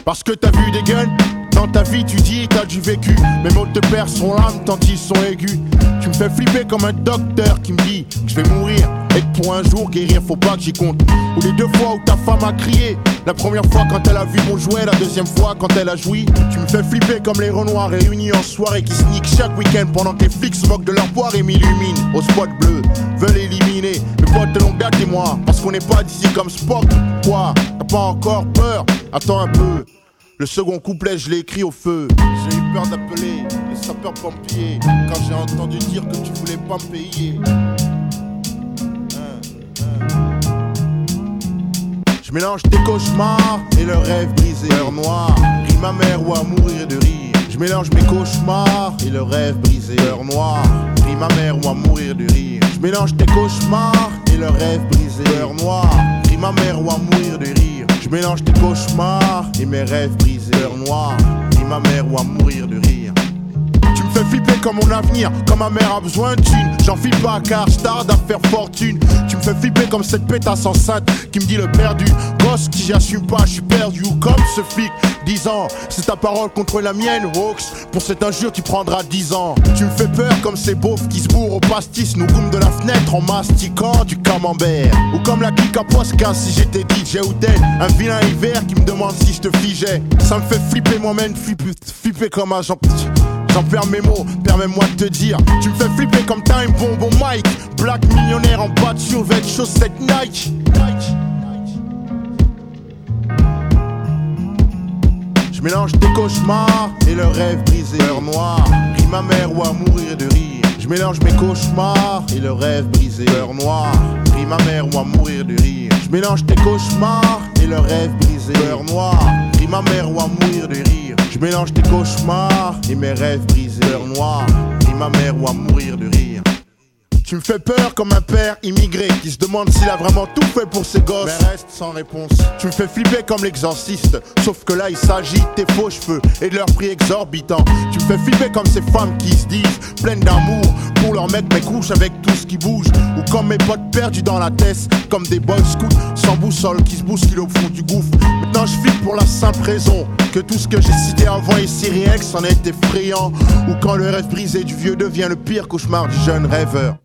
Parce que t'as vu des guns. Dans ta vie tu dis t'as du vécu. Mes mots te perdent son âme tant ils sont aigus. Tu me fais flipper comme un docteur qui me dit que je vais mourir et que pour un jour guérir faut pas que j'y compte. Ou les 2 fois où ta femme a crié. La première fois quand elle a vu mon jouet, la deuxième fois quand elle a joui. Tu me fais flipper comme les renoirs réunis en soirée qui sneak chaque week-end pendant que les flics se moquent de leur poire et m'illuminent. Au spot bleu, veulent éliminer mes potes de longue date et moi. Parce qu'on n'est pas d'ici comme Spock. Quoi, t'as pas encore peur? Attends un peu. Le second couplet je l'ai écrit au feu. J'ai eu peur d'appeler les sapeurs-pompiers quand j'ai entendu dire que tu voulais pas me payer. Je mélange tes cauchemars et le rêve brisé. Heure noire, rime ma mère ou à mourir de rire. Je mélange mes cauchemars et le rêve brisé. Heure noire, rime ma mère ou à mourir de rire. Je mélange tes cauchemars et le rêve brisé. Heure noire, rime ma mère ou à mourir de rire. Je mélange tes cauchemars et mes rêves brisés. Heure noire, rime ma mère ou à mourir de rire. Tu me fais flipper comme mon avenir, comme ma mère a besoin de thunes. J'en file pas car je tarde à faire fortune. Tu me fais flipper comme cette pétasse enceinte qui me dit le perdu. Gosse qui j'assume pas, je suis perdu. Ou comme ce flic, 10 ans, c'est ta parole contre la mienne, Hawks. Pour cette injure tu prendras 10 ans. Tu me fais peur comme ces beaufs qui se bourrent au pastis, nous goûtent de la fenêtre en mastiquant du camembert. Ou comme la clique à Posca si j'étais DJ ou dead. Un vilain hiver qui me demande si je te figeais. Ça me fait flipper moi-même, flipper comme un Jean. J'en perds mes mots, permets-moi de te dire. Tu me fais flipper comme Time Bonbon Mike. Black millionnaire en bas de survêt, chaussettes Nike. Je mélange tes cauchemars et le rêve brisé. Heure noire, rime ma mère ou à mourir de rire. Je mélange mes cauchemars et le rêve brisé. Heure noire, rime ma mère ou à mourir de rire. Je mélange tes cauchemars et le rêve brisé. Heure noire, rime ma mère ou à mourir de rire. Je mélange tes cauchemars et mes rêves brisés. Heure noire, rime ma mère ou à mourir de rire. Tu me fais peur comme un père immigré qui se demande s'il a vraiment tout fait pour ses gosses, mais reste sans réponse. Tu me fais flipper comme l'exorciste, sauf que là il s'agit de tes faux cheveux et de leur prix exorbitant. Tu me fais flipper comme ces femmes qui se disent pleines d'amour pour leur mec mais couchent avec tout ce qui bouge. Ou comme mes potes perdus dans la tête, comme des boys scouts sans boussole qui se bousculent au fond du gouffre. Maintenant je flippe pour la simple raison que tout ce que j'ai cité avant est si réel que c'en est effrayant. Ou quand le rêve brisé du vieux devient le pire cauchemar du jeune rêveur.